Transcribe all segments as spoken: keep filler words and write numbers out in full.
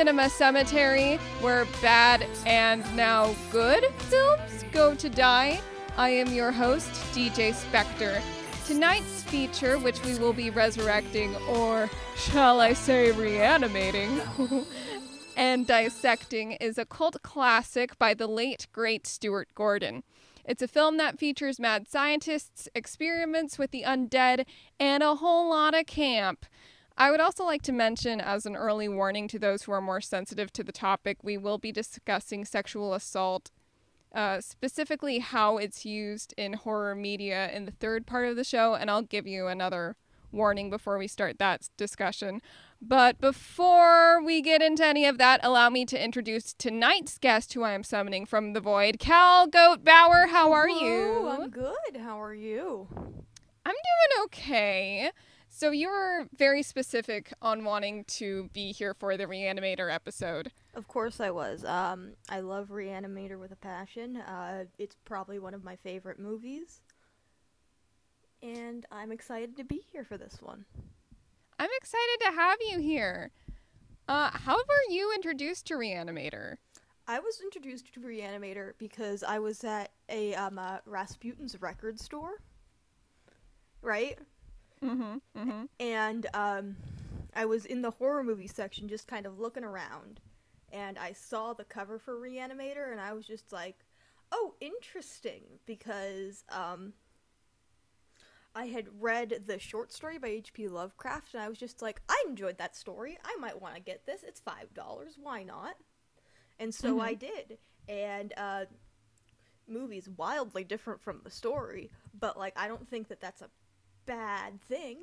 Cinema Cemetery, where bad and now good films go to die. I am your host, D J Spectre. Tonight's feature, which we will be resurrecting, or shall I say reanimating, and dissecting, is a cult classic by the late, great Stuart Gordon. It's a film that features mad scientists, experiments with the undead, and a whole lot of camp. I would also like to mention, as an early warning to those who are more sensitive to the topic, we will be discussing sexual assault, uh, specifically how it's used in horror media in the third part of the show, and I'll give you another warning before we start that discussion. But before we get into any of that, allow me to introduce tonight's guest who I am summoning from the void, Cal Goat Bauer. How are Hello, you? I'm good. How are you? I'm doing okay. So you're very specific on wanting to be here for the Reanimator episode. Of course I was. Um, I love Reanimator with a passion. Uh, it's probably one of my favorite movies. And I'm excited to be here for this one. I'm excited to have you here. Uh, how were you introduced to Reanimator? I was introduced to Reanimator because I was at a um, uh, Rasputin's record store. Right? Mm-hmm, mm-hmm. And um, I was in the horror movie section just kind of looking around. And I saw the cover for Reanimator, and I was just like, oh, interesting. Because um, I had read the short story by H P Lovecraft, and I was just like, I enjoyed that story. I might want to get this. It's five dollars. Why not? And so mm-hmm. I did. And uh, movie's wildly different from the story, but like I don't think that that's a bad thing.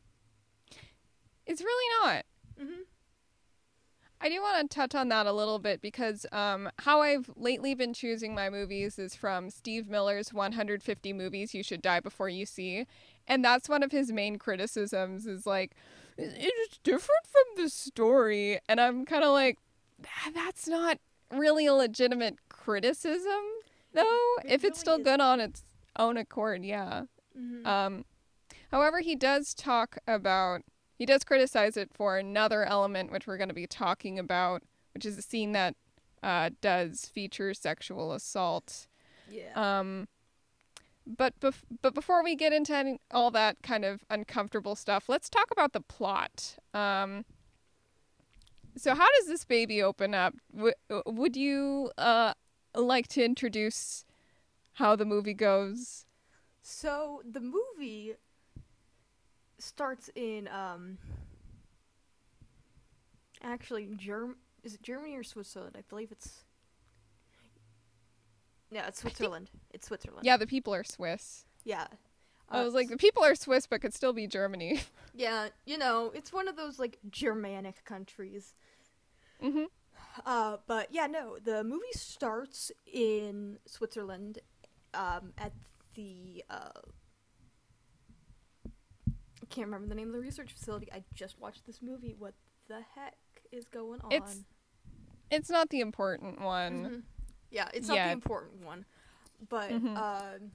It's really not. Mm-hmm. I do want to touch on that a little bit because um, how I've lately been choosing my movies is from Steve Miller's one hundred fifty Movies You Should Die Before You See. And that's one of his main criticisms is like, it's different from the story. And I'm kind of like, that's not really a legitimate criticism, though. It if it's really still good on its own accord, yeah. Mm-hmm. Um, however, he does talk about, he does criticize it for another element, which we're going to be talking about, which is a scene that uh, does feature sexual assault. Yeah. Um, but bef- but before we get into any, all that kind of uncomfortable stuff, let's talk about the plot. Um, so how does this baby open up? W- would you uh, like to introduce how the movie goes? So the movie starts in um actually Germ is it Germany or Switzerland? I believe it's yeah, it's Switzerland. It's Switzerland. Yeah, the people are Swiss. Yeah. Uh, I was like, the people are Swiss, but could still be Germany. Yeah, you know, it's one of those like Germanic countries. Mm-hmm. Uh, but yeah, no, the movie starts in Switzerland, um, at the uh. I can't remember the name of the research facility. I just watched this movie. What the heck is going on? It's it's not the important one. Mm-hmm. Yeah, it's not Yeah. the important one. But Mhm. um,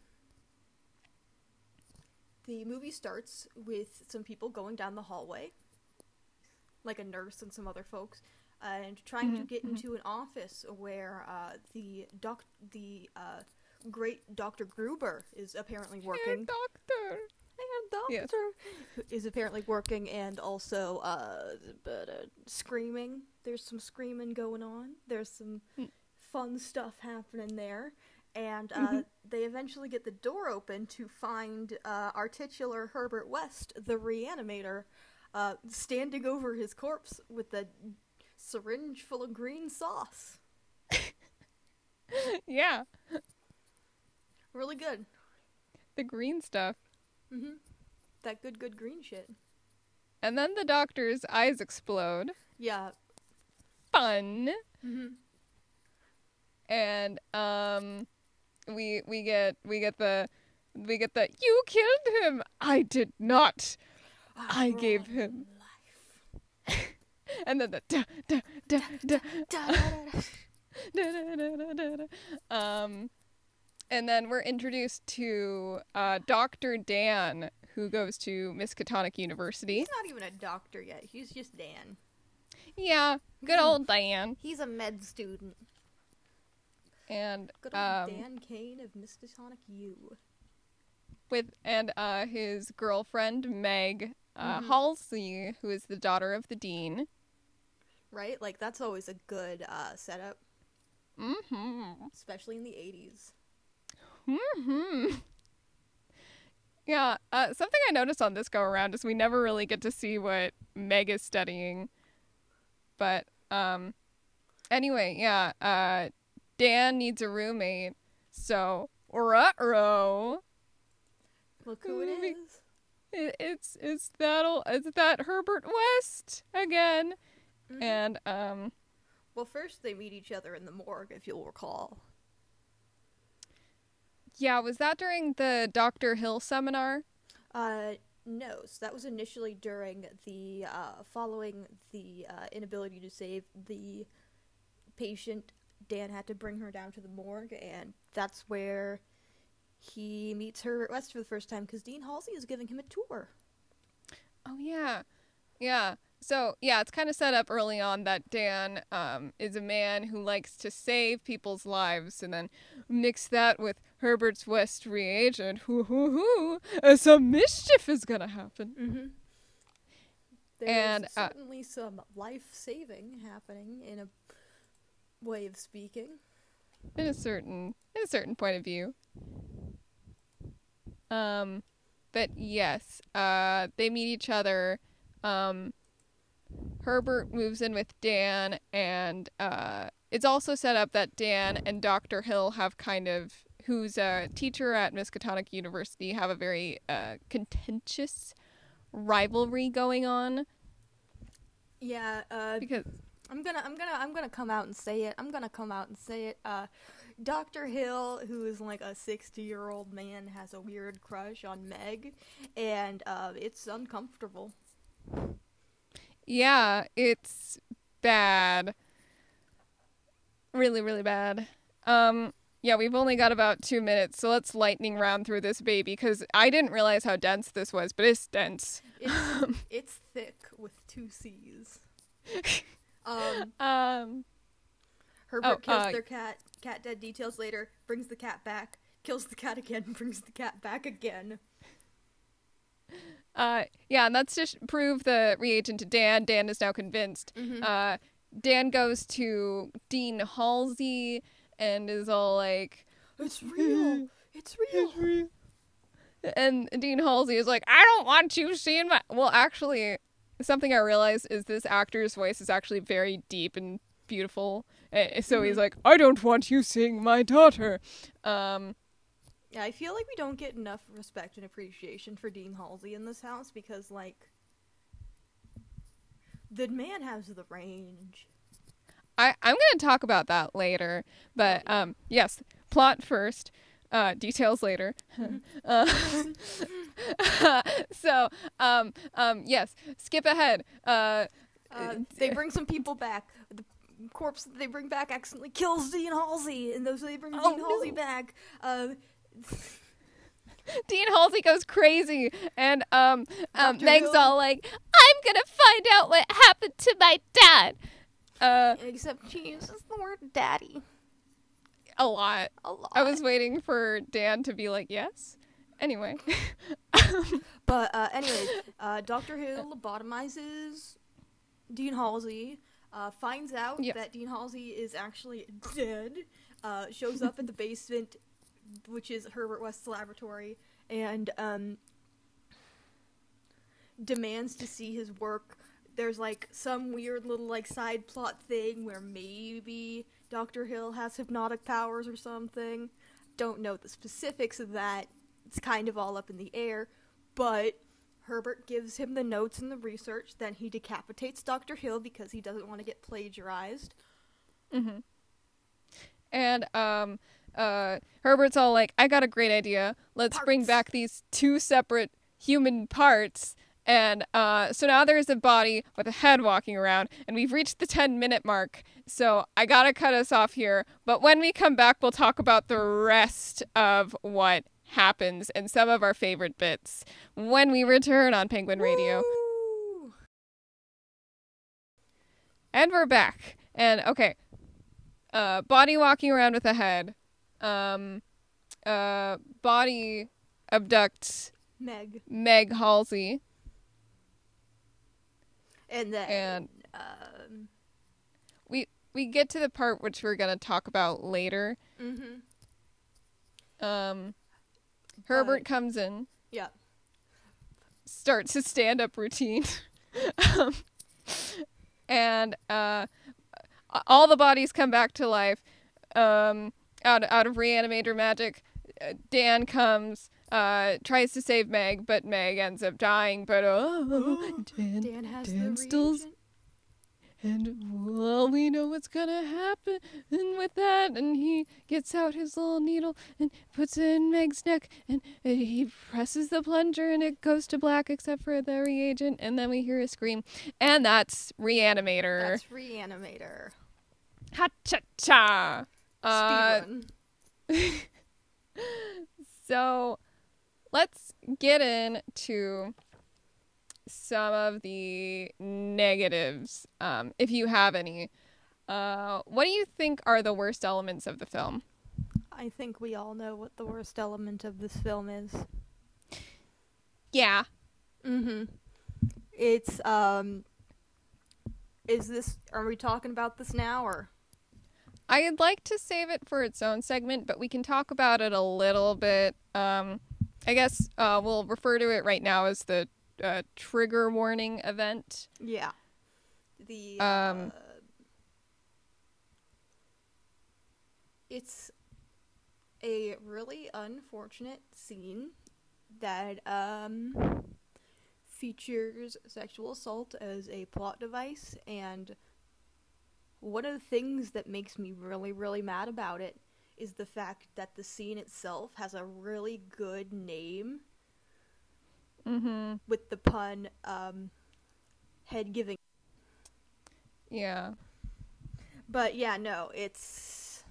the movie starts with some people going down the hallway, like a nurse and some other folks, and trying to Mhm, get mhm. into an office where uh, the doc, the uh, great Doctor Gruber is apparently Dear working. doctor. And Doctor Yes. is apparently working and also uh, but, uh, screaming. There's some screaming going on. There's some Mm. fun stuff happening there. And uh, Mhm. they eventually get the door open to find uh, our titular Herbert West, the Reanimator, uh, standing over his corpse with a syringe full of green sauce. Yeah, Really good. the green stuff. Mm-hmm. That good, good green shit. And then the doctor's eyes explode. Yeah. Fun. Mm-hmm. And um we we get we get the we get the you killed him. I did not. I gave him. life. And then the da da da da Da, da, da, da. da, da, da, da, da, da. Um and then we're introduced to uh, Doctor Dan, who goes to Miskatonic University. He's not even a doctor yet. He's just Dan. Yeah, good old Dan. He's a med student. And Good old um, Dan Kane of Miskatonic U. with and uh, his girlfriend Meg uh, Mhm. Halsey, who is the daughter of the dean. Right? Like, that's always a good uh, setup, Mm-hmm. especially in the eighties. Mm-hmm. Yeah, uh, something I noticed on this go around is we never really get to see what Meg is studying. But um, anyway, yeah, uh, Dan needs a roommate, so ruh-roh. Look who it Maybe- is. It, it's it's that ol- it's that Herbert West again, Mhm. and um, Well, first they meet each other in the morgue, if you'll recall. yeah, was that during the Doctor Hill seminar? Uh, no. So that was initially during the, uh, following the uh, inability to save the patient. Dan had to bring her down to the morgue, and that's where he meets Herbert West for the first time, because Dean Halsey is giving him a tour. Oh yeah, yeah. So yeah, it's kind of set up early on that Dan um, is a man who likes to save people's lives, and then mix that with Herbert's West reagent. Hoo hoo hoo! uh, Some mischief is gonna happen. Mm-hmm. There's And, uh, certainly some life-saving happening, in a way of speaking. In a certain, in a certain point of view. Um, but yes, uh, they meet each other. Um, Herbert moves in with Dan, and uh, it's also set up that Dan and Doctor Hill have kind of, who's a teacher at Miskatonic University, have a very uh, contentious rivalry going on Yeah, uh, because I'm gonna, I'm gonna, I'm gonna come out and say it. I'm gonna come out and say it. Uh, Doctor Hill, who is like a sixty-year-old man, has a weird crush on Meg, and uh, it's uncomfortable. yeah, it's bad, really, really bad. Um, yeah, we've only got about two minutes, so let's lightning round through this baby because I didn't realize how dense this was, but it's dense. It's, it's thick with two C's. Um, Um, Herbert Oh, kills uh, their cat. Cat dead details later. Brings the cat back. Kills the cat again. Brings the cat back again. uh, yeah, and that's just prove the reagent to Dan. Dan is now convinced. Mhm. Uh, Dan goes to Dean Halsey and is all like, It's real. It's real. and Dean Halsey is like, I don't want you seeing my. Well, actually, something I realized is this actor's voice is actually very deep and beautiful. Uh, So he's Mhm. like, I don't want you seeing my daughter. Um, Yeah, I feel like we don't get enough respect and appreciation for Dean Halsey in this house because, like, the man has the range. I, I'm going to talk about that later. But um, yes, plot first, uh, details later. uh, so, um, um, yes, skip ahead. Uh, Uh, they bring some people back. The corpse that they bring back accidentally kills Dean Halsey, and those they bring Oh, Dean Halsey no. back. Uh, Dean Halsey goes crazy, and um, um, Doctor Meg's Hill- all like, I'm going to find out what happened to my dad. Uh, except she uses the word daddy a lot. a lot. I was waiting for Dan to be like, yes. Anyway. But, uh, anyways, uh, Doctor Hill lobotomizes Dean Halsey, uh, finds out Yes. that Dean Halsey is actually dead, uh, shows up in the basement, which is Herbert West's laboratory, and, um, demands to see his work. There's, like, some weird little, like, side plot thing where maybe Doctor Hill has hypnotic powers or something. Don't know the specifics of that. It's kind of all up in the air. But Herbert gives him the notes and the research. Then he decapitates Doctor Hill because he doesn't want to get plagiarized. Mm-hmm. And um, uh, Herbert's all like, I got a great idea. Let's bring Parts. back these two separate human parts. And uh, so now there's a body with a head walking around, and we've reached the ten minute mark. So I gotta cut us off here. But when we come back, we'll talk about the rest of what happens and some of our favorite bits when we return on Penguin Radio. Woo! And we're back. And okay. Uh body walking around with a head. Um uh body abducts Meg. Meg Halsey. And then And um we we get to the part which we're gonna talk about later. Mm-hmm. Um Herbert But- comes in, Yeah. starts his stand-up routine. um, and uh all the bodies come back to life. Um, out out of reanimator magic, uh, Dan comes, uh, tries to save Meg, but Meg ends up dying. But oh, Dan, Dan has Dan the still, reagent. and well, we know what's gonna happen with that. And he gets out his little needle and puts it in Meg's neck, and he presses the plunger, and it goes to black except for the reagent. And then we hear a scream, and that's Reanimator. That's Reanimator. Ha cha cha. Uh, Speedrun. so let's get into some of the negatives, um, if you have any. Uh, what do you think are the worst elements of the film? I think we all know what the worst element of this film is. Yeah. Mm-hmm. It's, um... Is this... Are we talking about this now, or... I'd like to save it for its own segment, but we can talk about it a little bit. Um, I guess uh, we'll refer to it right now as the uh, trigger warning event. Yeah. The, Um, uh... It's a really unfortunate scene that, um... features sexual assault as a plot device, and one of the things that makes me really, really mad about it is the fact that the scene itself has a really good name Mm-hmm. with the pun, um, head giving. Yeah. But yeah, no, it's...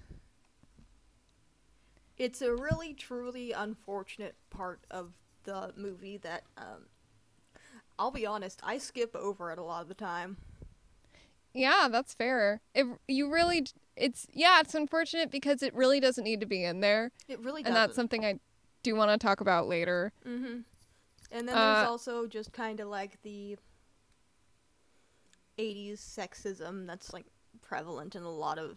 It's a really, truly unfortunate part of the movie that, um... I'll be honest, I skip over it a lot of the time. Yeah, that's fair. It you really it's yeah, it's unfortunate because it really doesn't need to be in there, It really and doesn't. that's something I do want to talk about later. Mm-hmm. And then Uh, there's also just kind of like the eighties sexism that's like prevalent in a lot of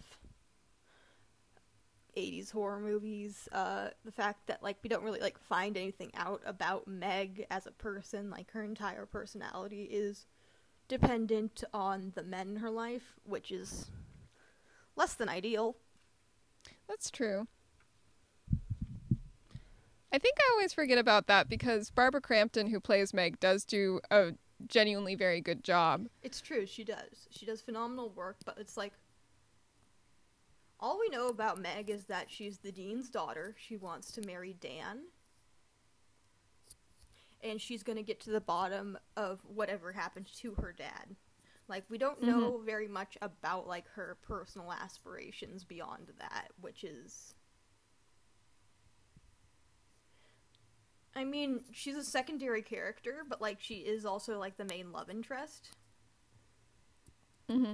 eighties horror movies. Uh, the fact that like we don't really like find anything out about Meg as a person, like her entire personality is dependent on the men in her life, which is less than ideal. That's true. I think I always forget about that because Barbara Crampton, who plays Meg, does do a genuinely very good job. It's true, she does. She does phenomenal work, but it's like all we know about Meg is that she's the dean's daughter. She wants to marry Dan. And she's going to get to the bottom of whatever happened to her dad. Like, we don't know mm-hmm. very much about, like, her personal aspirations beyond that, which is... I mean, she's a secondary character, but, like, she is also, like, the main love interest. Mm-hmm.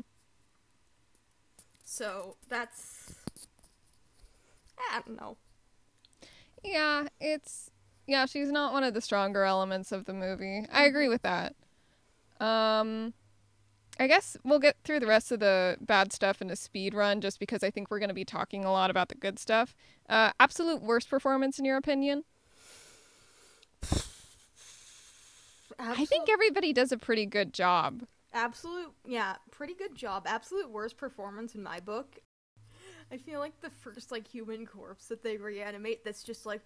So, that's... I don't know. Yeah, it's... Yeah, she's not one of the stronger elements of the movie. I agree with that. Um, I guess we'll get through the rest of the bad stuff in a speed run, just because I think we're going to be talking a lot about the good stuff. Uh, absolute worst performance, in your opinion? Absolute, I think everybody does a pretty good job. Absolute, yeah, pretty good job. Absolute worst performance in my book. I feel like the first, like, human corpse that they reanimate that's just, like...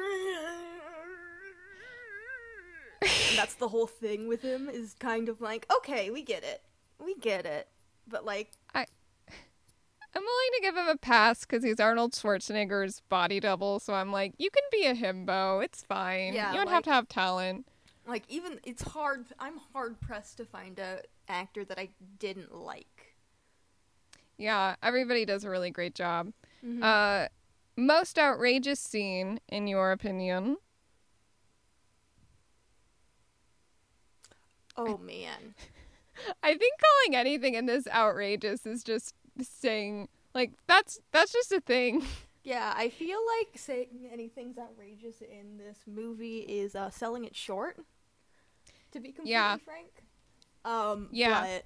and that's the whole thing with him, is kind of like, okay, we get it. We get it. But, like... I, I'm willing to give him a pass because he's Arnold Schwarzenegger's body double, so I'm like, you can be a himbo. It's fine. Yeah, you don't like, have to have talent. Like, even, it's hard... I'm hard-pressed to find a actor that I didn't like. Yeah, everybody does a really great job. Mm-hmm. Uh, most outrageous scene, in your opinion? Oh, man. I think calling anything in this outrageous is just saying, like, that's that's just a thing. Yeah, I feel like saying anything's outrageous in this movie is uh, selling it short, to be completely Yeah. frank. Um, Yeah. But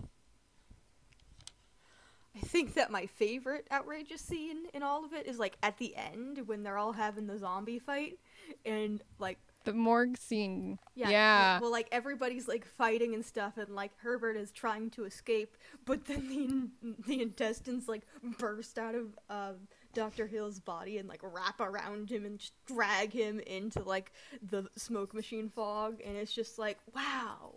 I think that my favorite outrageous scene in all of it is, like, at the end when they're all having the zombie fight, and, like, The morgue scene. Yeah, Yeah. well, like, everybody's, like, fighting and stuff, and, like, Herbert is trying to escape, but then the in- the intestines, like, burst out of um, Doctor Hill's body and, like, wrap around him and just drag him into, like, the smoke machine fog, and it's just like, wow.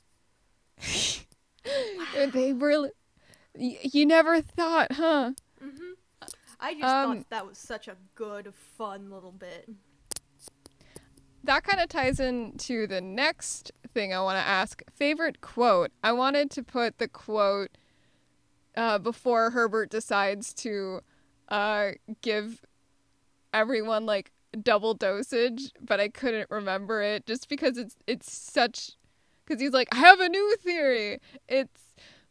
They were... y- You never thought, huh? Mm-hmm. I just Um, thought that was such a good, fun little bit. That kind of ties into the next thing I want to ask. Favorite quote. I wanted to put the quote uh, before Herbert decides to uh, give everyone like double dosage, but I couldn't remember it just because it's it's such. Because he's like, I have a new theory. It's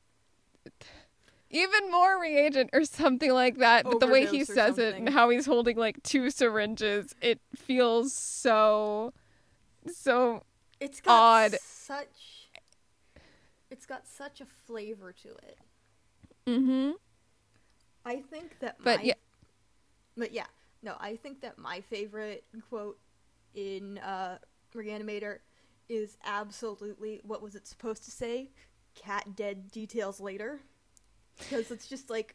even more reagent or something like that. But the way he Overdose or says it something. and how he's holding like two syringes, it feels so, so It's got odd. such... It's got such a flavor to it. Mm-hmm. I think that But my... yeah. But yeah, no, I think that my favorite quote in uh, Reanimator is absolutely, what was it supposed to say? Cat dead, details later. Because it's just like,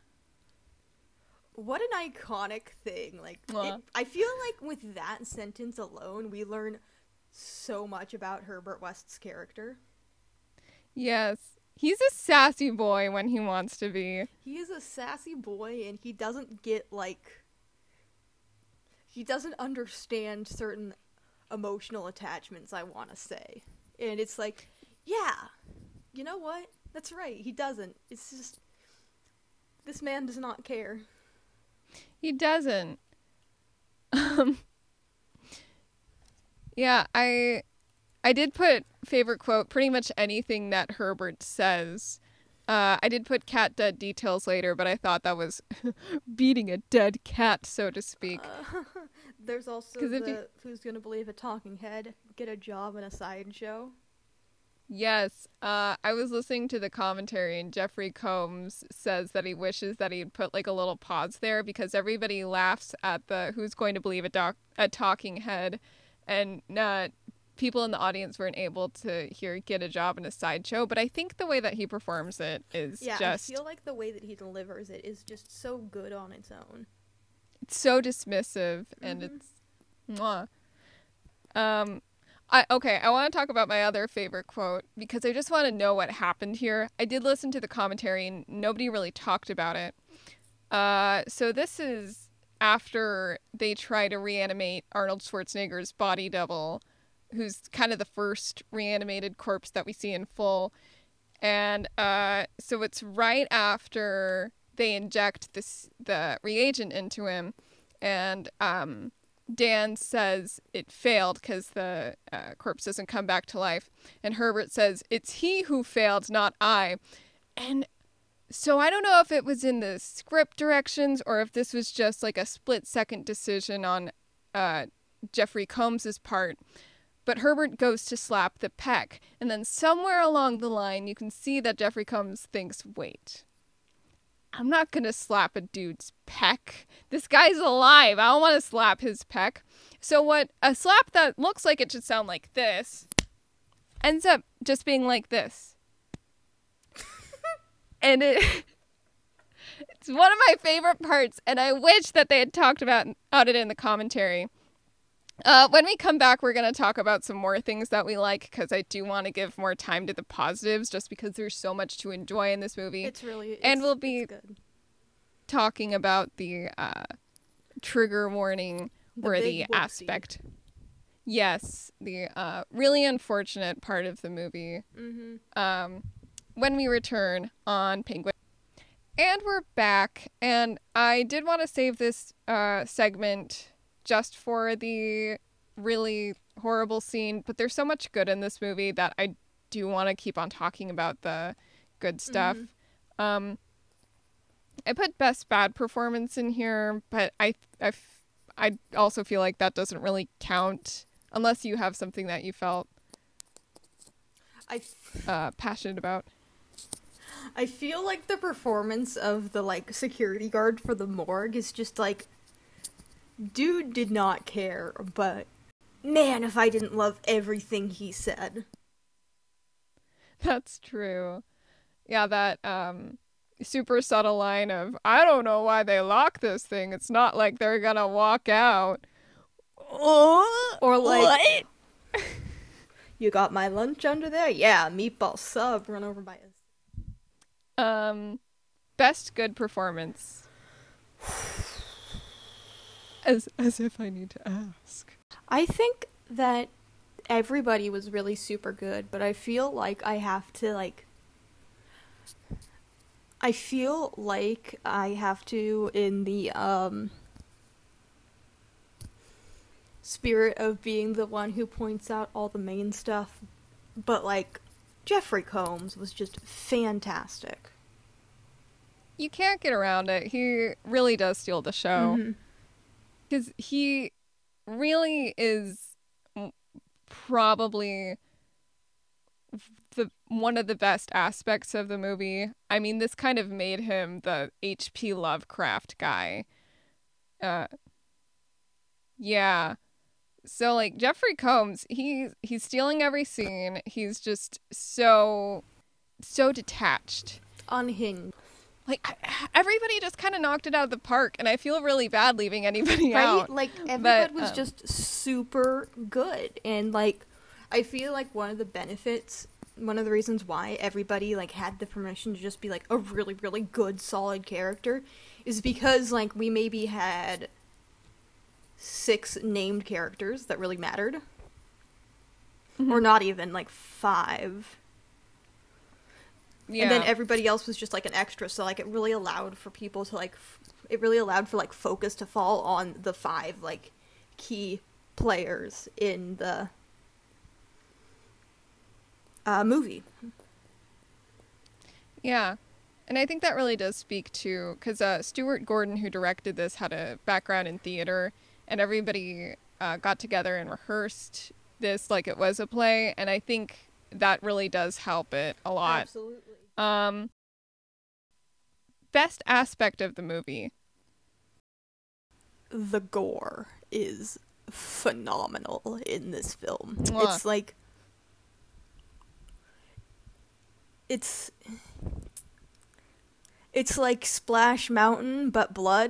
what an iconic thing. Like, Aw. it, I feel like with that sentence alone, we learn so much about Herbert West's character. Yes. He's a sassy boy when he wants to be. He is a sassy boy, and he doesn't get, like... He doesn't understand certain emotional attachments, I want to say. And it's like, yeah, you know what? That's right, he doesn't. It's just... This man does not care. He doesn't. Um, yeah, I I did put favorite quote, pretty much anything that Herbert says. Uh, I did put cat dead details later, but I thought that was beating a dead cat, so to speak. Uh, there's also 'Cause if the you- Who's Gonna Believe a Talking Head, get a job in a sideshow. Yes, uh, I was listening to the commentary, and Jeffrey Combs says that he wishes that he'd put like a little pause there because everybody laughs at the "Who's going to believe a doc a talking head," and uh, people in the audience weren't able to hear "get a job in a sideshow." But I think the way that he performs it is Yeah, just I feel like the way that he delivers it is just so good on its own. it's so dismissive, and Mhm. it's mwah. Um. I, okay, I want to talk about my other favorite quote because I just want to know what happened here. I did listen to the commentary and nobody really talked about it. Uh, so this is after they try to reanimate Arnold Schwarzenegger's body double, who's kind of the first reanimated corpse that we see in full. And uh, so it's right after they inject this the reagent into him, and um. Dan says it failed because the uh, corpse doesn't come back to life. And Herbert says, it's he who failed, not I. And so I don't know if it was in the script directions or if this was just like a split second decision on uh, Jeffrey Combs's part. But Herbert goes to slap the peck. And then somewhere along the line, you can see that Jeffrey Combs thinks, wait, I'm not going to slap a dude's peck. This guy's alive. I don't want to slap his peck. So what a slap that looks like it should sound like this ends up just being like this. And it it's one of my favorite parts, and I wish that they had talked about, about it in the commentary. Uh, when we come back, we're going to talk about some more things that we like, because I do want to give more time to the positives, just because there's so much to enjoy in this movie. It's really... It's, And we'll be- it's good. Talking about the uh, trigger warning The worthy big whoopsie. aspect. Yes, the uh, really unfortunate part of the movie. Mm-hmm. Um, when we return on Penguin. And we're back, and I did want to save this uh, segment just for the really horrible scene, but there's so much good in this movie that I do want to keep on talking about the good stuff. Mm-hmm. Um, I put best bad performance in here, but I, I, I also feel like that doesn't really count unless you have something that you felt I uh, passionate about. I feel like the performance of the, like, security guard for the morgue is just, like, dude did not care, but man, if I didn't love everything he said. That's true. Yeah, that, um, super subtle line of, I don't know why they lock this thing. It's not like they're gonna walk out. Or, like, what? You got my lunch under there? Yeah, meatball sub run over by us. Um, best good performance. As as if I need to ask. I think that everybody was really super good, but I feel like I have to, like... I feel like I have to, in the, um... spirit of being the one who points out all the main stuff, but, like, Jeffrey Combs was just fantastic. You can't get around it. He really does steal the show. Mm-hmm. Because he really is probably the one of the best aspects of the movie. I mean, this kind of made him the H P Lovecraft guy. Uh, yeah. So, like, Jeffrey Combs, he, he's stealing every scene. He's just so, so detached. Unhinged. Like, everybody just kind of knocked it out of the park, and I feel really bad leaving anybody right? out. Like, everyone but, was um, just super good, and, like, I feel like one of the benefits, one of the reasons why everybody, like, had the permission to just be, like, a really, really good, solid character is because, like, we maybe had six named characters that really mattered. Mm-hmm. Or not even, like, five. Yeah. And then everybody else was just, like, an extra, so, like, it really allowed for people to, like, f- it really allowed for, like, focus to fall on the five, like, key players in the uh, movie. Yeah. And I think that really does speak to, because uh, Stuart Gordon, who directed this, had a background in theater, and everybody uh, got together and rehearsed this like it was a play, and I think that really does help it a lot. Absolutely. Um, best aspect of the movie. The gore is phenomenal in this film. Mwah. It's like... It's... It's like Splash Mountain, but blood.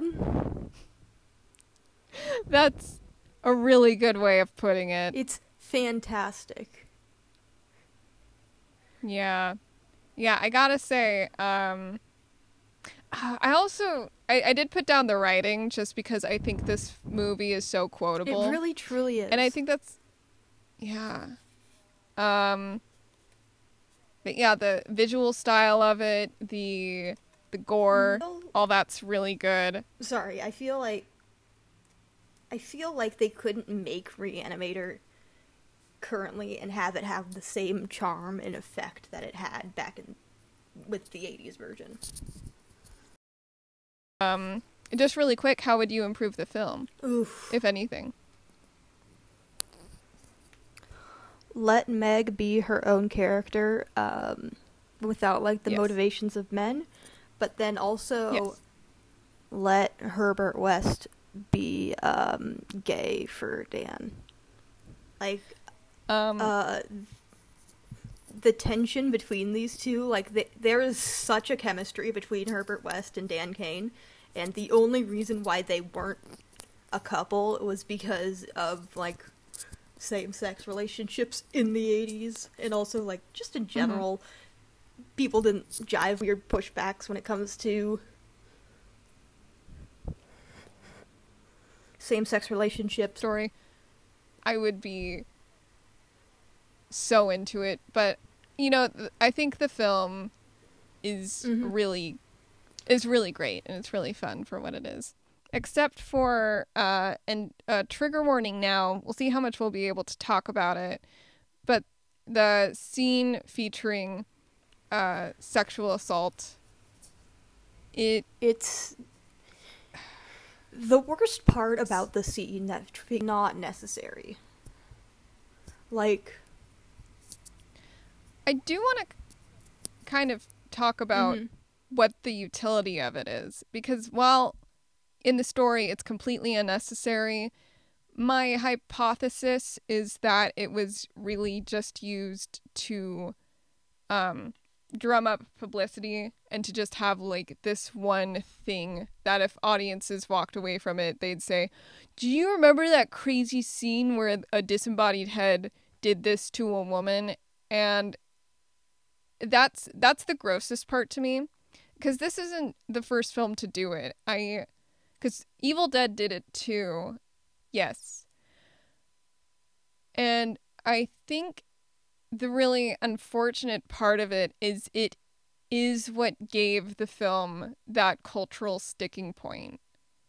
That's a really good way of putting it. It's fantastic. Yeah. Yeah, I gotta say, um, I also, I, I did put down the writing just because I think this movie is so quotable. It really, truly is. And I think that's, yeah. Um, but yeah, the visual style of it, the, the gore, No. all that's really good. Sorry, I feel like, I feel like they couldn't make Reanimator currently and have it have the same charm and effect that it had back in with the eighties version. Um, just really quick, how would you improve the film, Oof. if anything? Let Meg be her own character, um, without, like, the Yes. motivations of men, but then also Yes. let Herbert West be, um, gay for Dan. Like, Um, uh, the tension between these two, like, th- there is such a chemistry between Herbert West and Dan Kane, and the only reason why they weren't a couple was because of, like, same-sex relationships in the eighties, and also, like, just in general, mm-hmm. people didn't jive weird pushbacks when it comes to same-sex relationships. story. I would be so into it, but you know, th- I think the film is Mhm. really is really great, and it's really fun for what it is. Except for uh and uh trigger warning now. We'll see how much we'll be able to talk about it. But the scene featuring uh, sexual assault, it It's the worst part about the scene that's not necessary. Like, I do want to kind of talk about mm-hmm. what the utility of it is, because while in the story it's completely unnecessary, my hypothesis is that it was really just used to um, drum up publicity and to just have like this one thing that if audiences walked away from it, they'd say, do you remember that crazy scene where a disembodied head did this to a woman? And that's that's the grossest part to me, because this isn't the first film to do it. I because Evil Dead did it too. Yes. And I think the really unfortunate part of it is it is what gave the film that cultural sticking point.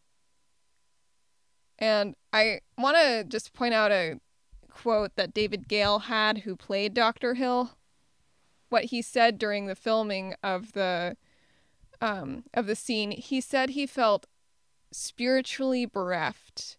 And I want to just point out a quote that David Gale had, who played Doctor Hill. What he said during the filming of the um, of the scene, he said he felt spiritually bereft,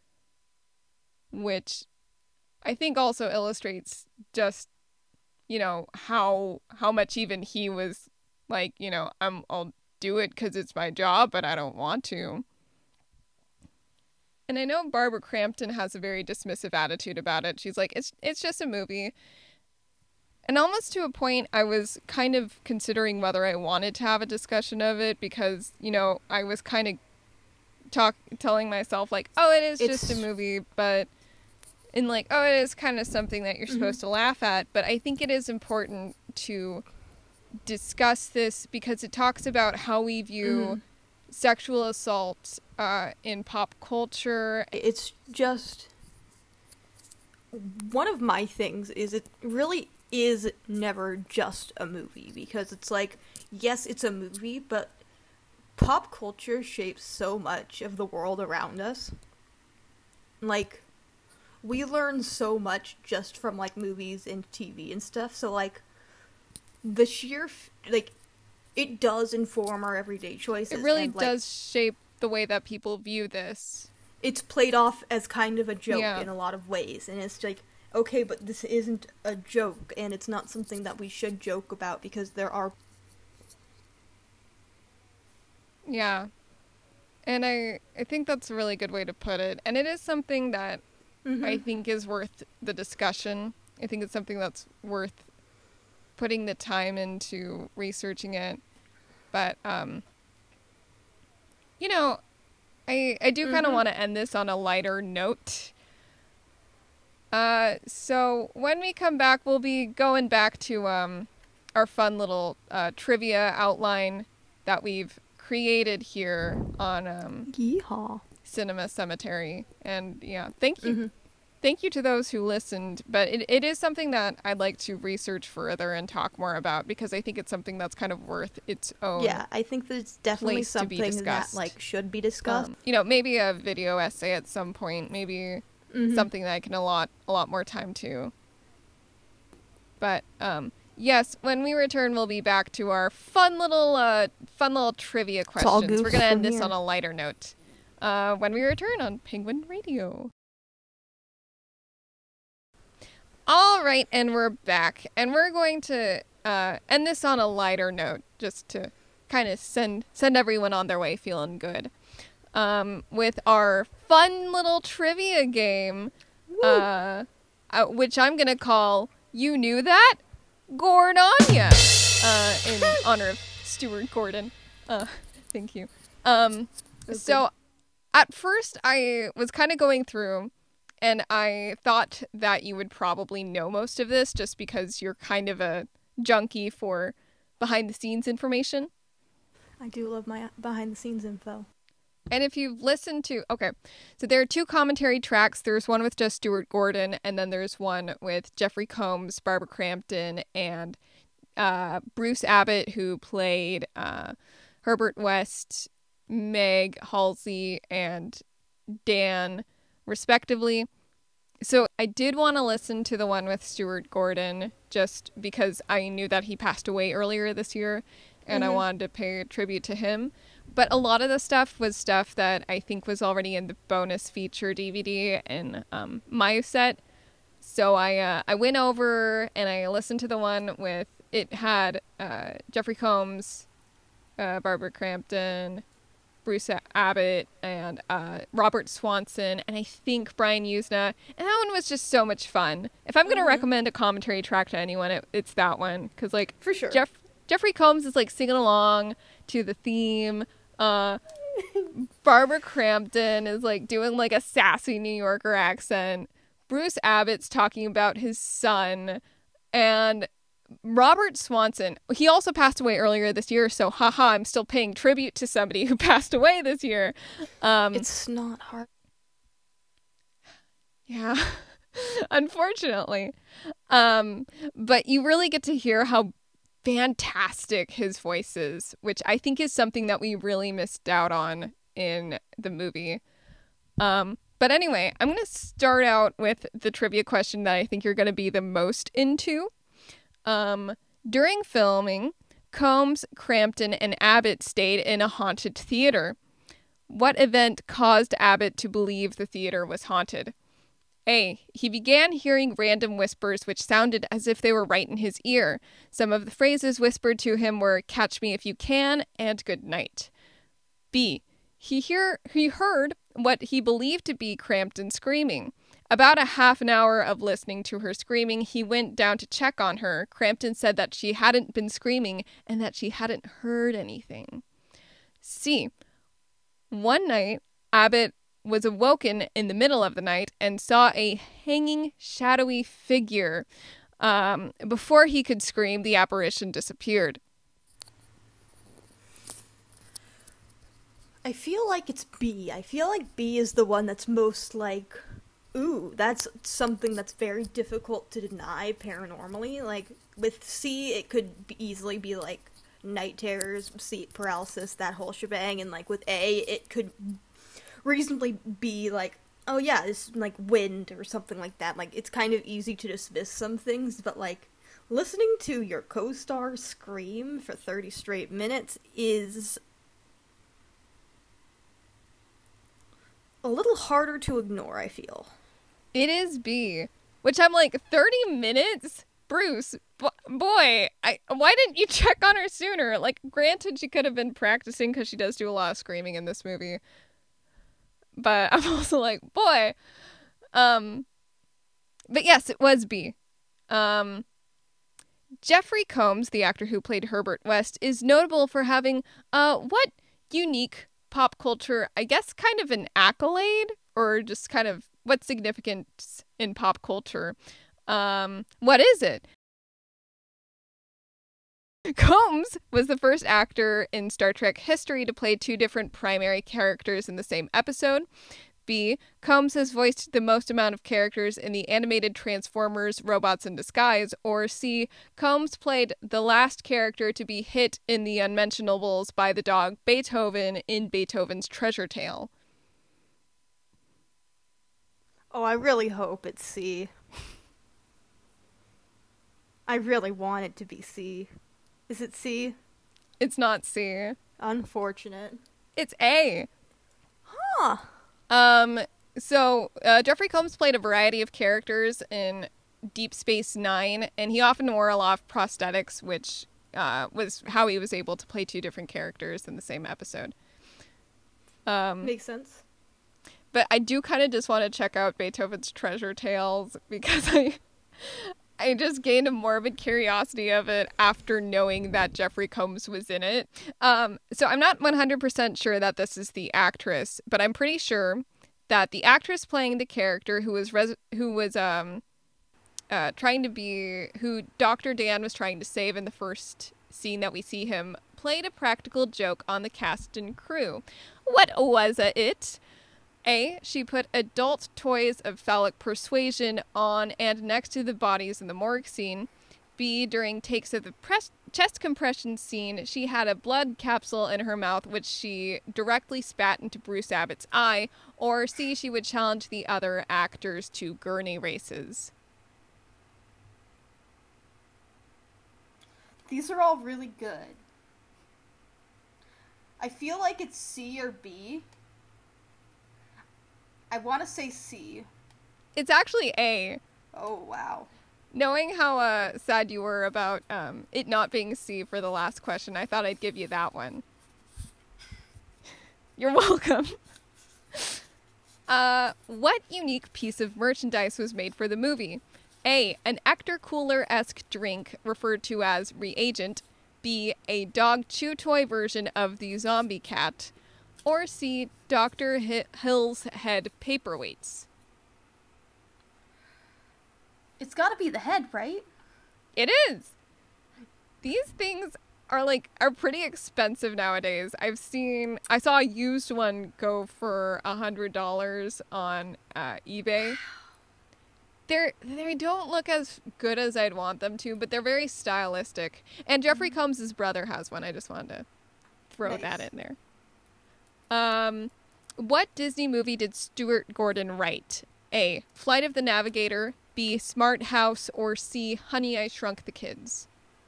which I think also illustrates just, you know, how how much even he was like, you know, I'm I'll do it because it's my job, but I don't want to. And I know Barbara Crampton has a very dismissive attitude about it. She's like, it's it's just a movie. And almost to a point, I was kind of considering whether I wanted to have a discussion of it because, you know, I was kind of talk telling myself like, oh, it is It's... just a movie, but in like, oh, it is kind of something that you're mm-hmm. supposed to laugh at. But I think it is important to discuss this because it talks about how we view mm-hmm. sexual assault uh, in pop culture. It's just one of my things is it really is never just a movie, because it's like, yes, it's a movie, but pop culture shapes so much of the world around us. Like, we learn so much just from, like, movies and T V and stuff, so, like, the sheer, f- like, it does inform our everyday choices. It really and, like, does shape the way that people view this. It's played off as kind of a joke Yeah. in a lot of ways, and it's like, okay, but this isn't a joke, and it's not something that we should joke about, because there are... Yeah. And I, I think that's a really good way to put it. And it is something that mm-hmm. I think is worth the discussion. I think it's something that's worth putting the time into researching it. But, um, you know, I, I do kind of mm-hmm. want to end this on a lighter note. Uh, so when we come back, we'll be going back to um, our fun little uh, trivia outline that we've created here on um, Yeehaw. Cinema Cemetery. And yeah, thank you. Mm-hmm. Thank you to those who listened. But it, it is something that I'd like to research further and talk more about, because I think it's something that's kind of worth its own. Yeah, I think that it's definitely place to be something that, discussed. like, should be discussed. Um, you know, maybe a video essay at some point, maybe mm-hmm. something that I can allot a lot more time to. But um, yes, when we return, we'll be back to our fun little, uh, fun little trivia questions. We're gonna end this here. on a lighter note. Uh, when we return on Penguin Radio. All right, and we're back, and we're going to uh, end this on a lighter note, just to kind of send send everyone on their way feeling good. Um, with our fun little trivia game, uh, uh, which I'm gonna call "You Knew That, Gordania," uh, in honor of Stuart Gordon. Uh, thank you. Um, Okay. so, at first, I was kind of going through, and I thought that you would probably know most of this, just because you're kind of a junkie for behind-the-scenes information. I do love my behind-the-scenes info. And if you've listened to, okay, so there are two commentary tracks. There's one with just Stuart Gordon, and then there's one with Jeffrey Combs, Barbara Crampton, and uh, Bruce Abbott, who played uh, Herbert West, Meg Halsey, and Dan, respectively. So I did want to listen to the one with Stuart Gordon just because I knew that he passed away earlier this year and mm-hmm. I wanted to pay tribute to him. But a lot of the stuff was stuff that I think was already in the bonus feature D V D in um, my set. So I uh, I went over and I listened to the one with, it had uh, Jeffrey Combs, uh, Barbara Crampton, Bruce Abbott, and uh, Robert Swanson, and I think Brian Usna. And that one was just so much fun. If I'm going to mm-hmm. recommend a commentary track to anyone, it, it's that one. Because, like, for sure. Jeff, Jeffrey Combs is, like, singing along to the theme. Uh, Barbara Crampton is, like, doing, like, a sassy New Yorker accent. Bruce Abbott's talking about his son. And Robert Swanson, he also passed away earlier this year, so haha, I'm still paying tribute to somebody who passed away this year. Um, it's not hard. Yeah, unfortunately. Um, but you really get to hear how fantastic his voice is, which I think is something that we really missed out on in the movie. Um, but anyway, I'm going to start out with the trivia question that I think you're going to be the most into. Um, during filming, Combs, Crampton, and Abbott stayed in a haunted theater. What event caused Abbott to believe the theater was haunted? A. He began hearing random whispers which sounded as if they were right in his ear. Some of the phrases whispered to him were "catch me if you can" and "good night." B. He hear he heard what he believed to be Crampton screaming. About a half an hour of listening to her screaming, he went down to check on her. Crampton said that she hadn't been screaming and that she hadn't heard anything. C. One night, Abbott was awoken in the middle of the night and saw a hanging, shadowy figure. Um, before he could scream, the apparition disappeared. I feel like it's B. I feel like B is the one that's most like... Ooh, that's something that's very difficult to deny paranormally. Like, with C, it could be easily be, like, night terrors, sleep paralysis, that whole shebang. And, like, with A, it could reasonably be, like, oh, yeah, it's, like, wind or something like that. Like, it's kind of easy to dismiss some things, but, like, listening to your co-star scream for thirty straight minutes is a little harder to ignore, I feel. It is B, which I'm like, thirty minutes? Bruce, b- boy, I why didn't you check on her sooner? Like, granted, she could have been practicing because she does do a lot of screaming in this movie. But I'm also like, boy. Um, but yes, it was B. Um, Jeffrey Combs, the actor who played Herbert West, is notable for having, uh, what unique pop culture, I guess kind of an accolade, or just kind of what significance in pop culture. Um, what is it? Combs was the first actor in Star Trek history to play two different primary characters in the same episode. B. Combs has voiced the most amount of characters in the animated Transformers Robots in Disguise. Or C. Combs played the last character to be hit in The Unmentionables by the dog Beethoven in Beethoven's Treasure Tale. Oh, I really hope it's C. I really want it to be C. Is it C? It's not C. Unfortunate. It's A. Huh. Um, so, uh, Jeffrey Combs played a variety of characters in Deep Space Nine, and he often wore a lot of prosthetics, which uh, was how he was able to play two different characters in the same episode. Um, Makes sense. But I do kind of just want to check out Beethoven's Treasure Tales, because I... I just gained a morbid curiosity of it after knowing that Jeffrey Combs was in it. Um, so I'm not one hundred percent sure that this is the actress, but I'm pretty sure that the actress playing the character who was res- who was um uh, trying to be who Doctor Dan was trying to save in the first scene that we see him played a practical joke on the cast and crew. What was it? A. She put adult toys of phallic persuasion on and next to the bodies in the morgue scene. B, during takes of the press- chest compression scene, she had a blood capsule in her mouth, which she directly spat into Bruce Abbott's eye. Or C, she would challenge the other actors to gurney races. These are all really good. I feel like it's C or B. I want to say C. It's actually A. Oh, wow. Knowing how uh, sad you were about um, it not being C for the last question, I thought I'd give you that one. You're welcome. uh, what unique piece of merchandise was made for the movie? A, an Ector Cooler-esque drink referred to as Reagent. B, a dog chew toy version of the zombie cat. Or C, Doctor H- Hill's head paperweights. It's gotta be the head, right? It is. These things are like are pretty expensive nowadays. I've seen I saw a used one go for a hundred dollars on uh, eBay. They're they don't look as good as I'd want them to, but they're very stylistic. And Jeffrey Combs' brother has one. I just wanted to throw Nice. that in there. Um, what Disney movie did Stuart Gordon write? A, Flight of the Navigator. B, Smart House. Or C, Honey, I Shrunk the Kids.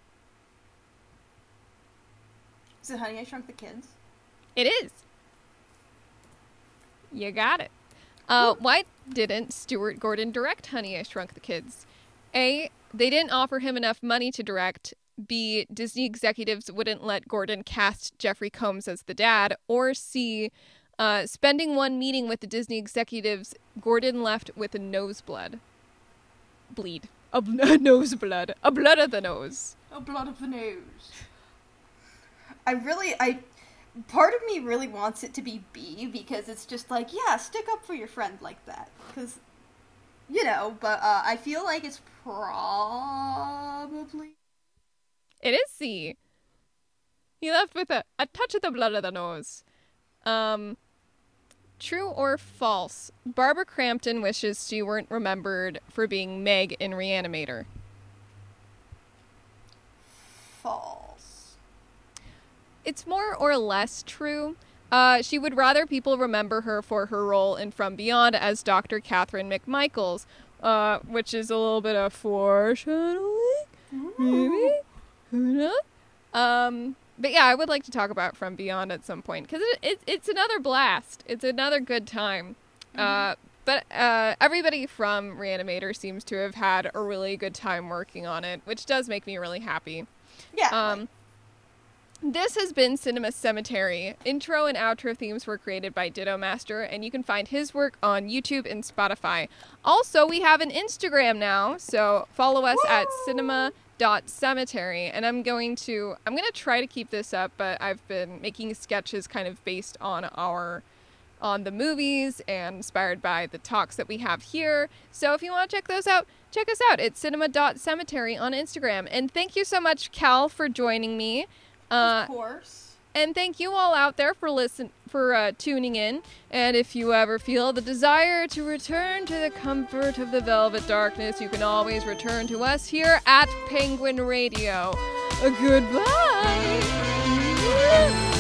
Is it Honey, I Shrunk the Kids? It is. You got it. Uh, why didn't Stuart Gordon direct Honey, I Shrunk the Kids? A, they didn't offer him enough money to direct. B, Disney executives wouldn't let Gordon cast Jeffrey Combs as the dad. Or C, uh, spending one meeting with the Disney executives, Gordon left with a noseblood. Bleed. A, a noseblood. A blood of the nose. Oh, blood of the nose. I really, I, part of me really wants it to be B, because it's just like, yeah, stick up for your friend like that. Because, you know, but uh, I feel like it's probably... It is C. He left with a, a touch of the blood of the nose. Um, true or false? Barbara Crampton wishes she weren't remembered for being Meg in Reanimator. False. It's more or less true. Uh, she would rather people remember her for her role in From Beyond as Doctor Catherine McMichaels, uh, which is a little bit of foreshadowing, maybe? Who knows? Um, but yeah, I would like to talk about From Beyond at some point, because it, it, it's another blast. It's another good time. Mm-hmm. Uh, but uh, everybody from Reanimator seems to have had a really good time working on it, which does make me really happy. Yeah. Um, this has been Cinema Cemetery. Intro and outro themes were created by Ditto Master, and you can find his work on YouTube and Spotify. Also, we have an Instagram now, so follow us Woo! At cinema dot cemetery, and I'm going to I'm going to try to keep this up, but I've been making sketches kind of based on our on the movies and inspired by the talks that we have here. So if you want to check those out, check us out at cinema dot cemetery on Instagram. And thank you so much, Cal, for joining me. Uh, of course. And thank you all out there for listen for uh, tuning in. And if you ever feel the desire to return to the comfort of the velvet darkness, you can always return to us here at Penguin Radio. Uh, goodbye.